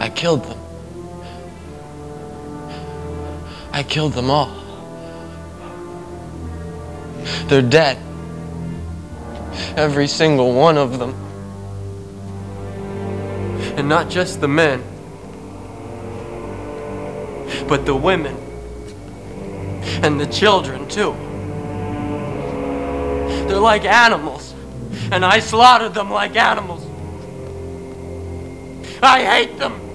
I killed them. I killed them all. They're dead. Every single one of them. And not just the men, but the women. And the children, too. They're like animals, and I slaughtered them like animals. I hate them.